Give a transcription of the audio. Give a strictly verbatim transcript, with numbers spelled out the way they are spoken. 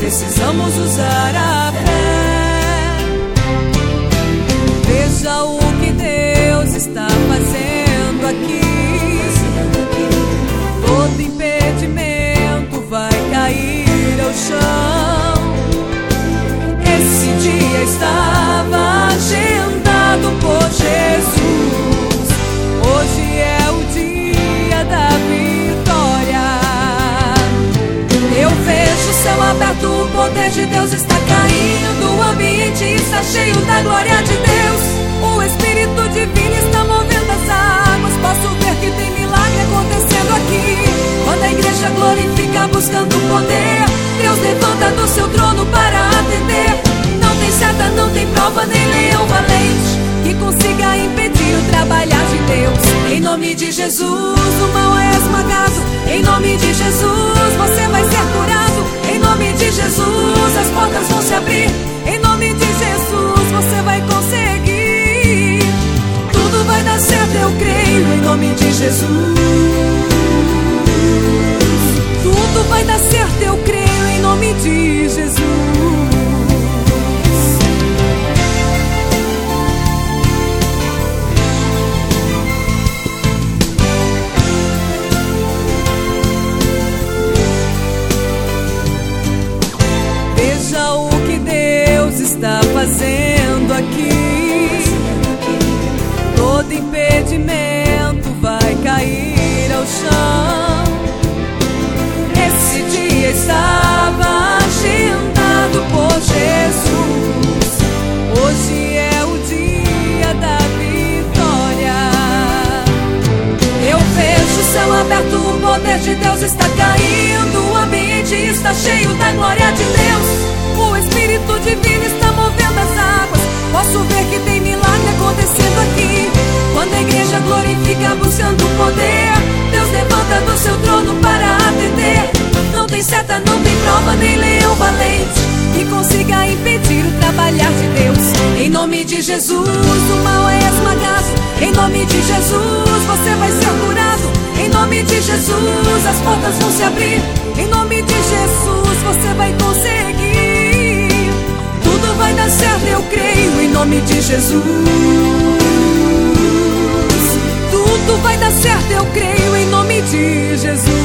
precisamos usar a fé. Veja o que Deus está fazendo aqui. Todo impedimento vai cair ao chão. Esse dia estava agendado por Jesus. Hoje é o dia da vitória. Eu vejo o céu aberto, o poder de Deus está caindo. O ambiente está cheio da glória de Deus. O Espírito Divino está movendo as águas. Posso ver que tem milagre acontecendo aqui. Quando a igreja glorifica buscando poder, Deus levanta do seu trono para atender. Não tem seta, não tem prova, nem leão valente que consiga impedir o trabalhar de Deus. Em nome de Jesus, o mal é esmagado. Em nome de Jesus, você vai ser curado. Em nome de Jesus, as portas vão se abrir. Em nome de Jesus, você vai conseguir. Tudo vai dar certo, eu creio. Em nome de Jesus, tudo vai dar certo, eu creio. Em nome de Jesus. Veja o que Deus está fazendo aqui. Todo impedimento vai cair ao chão. Esse dia estava agendado por Jesus. Hoje é o dia da vitória. Eu vejo o céu aberto, o poder de Deus está caindo. O ambiente está cheio da glória de Deus. O Espírito Divino está movendo as águas. Posso ver que tem milagre acontecendo aqui. Quando a igreja glorifica buscando poder, Deus levanta do seu trono para atender. Não tem seta, não tem prova, nem leão valente que consiga impedir o trabalhar de Deus. Em nome de Jesus, o mal é esmagado. Em nome de Jesus, você vai ser curado. Em nome de Jesus, as portas vão se abrir. Em nome de Jesus, você vai conseguir. Tudo vai dar certo, eu creio. Em nome de Jesus, tudo vai dar certo, eu creio. Em nome de Jesus.